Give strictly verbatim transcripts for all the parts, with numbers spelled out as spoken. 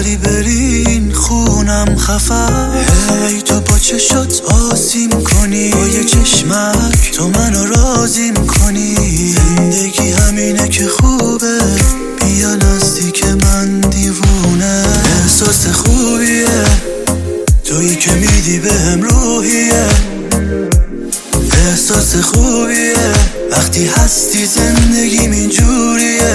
ولی برین خونم خفه. هی تو با چشات آسیم کنی، با یه چشمک تو منو راضی کنی. زندگی همینه که خوبه، بیا نزدیک من دیوونه. احساس خوبیه تویی که میدی بهم روحیه. احساس خوبیه وقتی هستی زندگیم اینجوریه.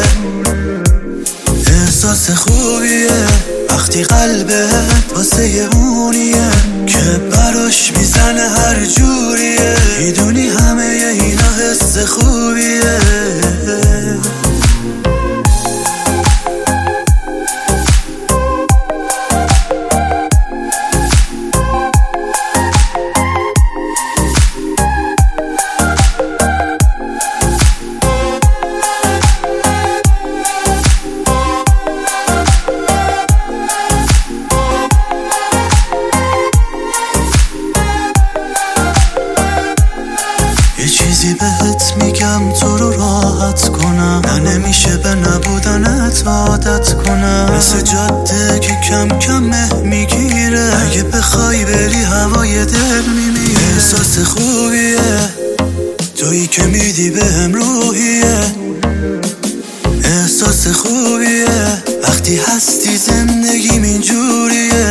احساس خوبیه وقتی قلبت واسه اونیه که براش میزنه هر جوریه. میدونی همه اینا حس خوبیه. چیزی بهت میگم تو رو راحت کنم، نه نمیشه به نبودنت عادت کنم. مثل جاده که کم کم مه میگیره، اگه بخوای بری هوای دل میمیره. احساس خوبیه تویی که میدی بهم روحیه. احساس خوبیه وقتی هستی زندگیم اینجوریه.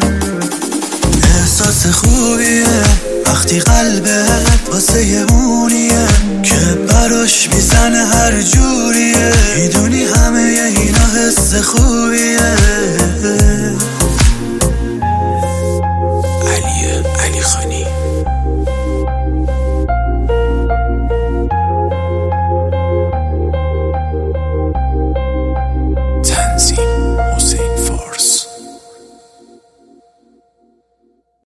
احساس خوبیه وقتی قلبت واسه اونیه که براش میزنه هر جوریه. میدونی همه اینا حس خوبیه.